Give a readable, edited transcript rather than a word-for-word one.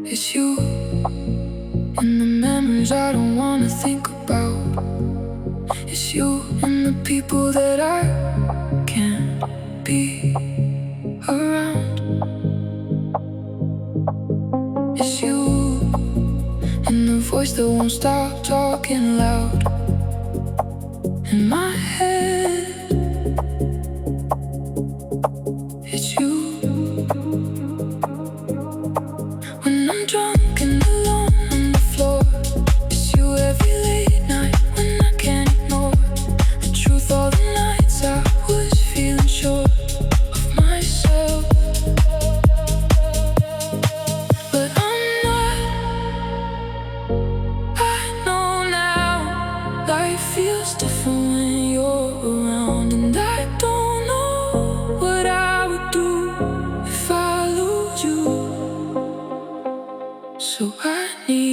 It's you in the memories I don't wanna think about. It's you and the people that I can't be around. It's you and the voice that won't stop talking loud in my head. It's you when I'm drunk and alone on the floor. It's you every late night when I can't ignore the truth. All the nights I was feeling sure of myself, but I'm not. I know now life feels different when you're around, and I don't know what I would do if I lose you. So I need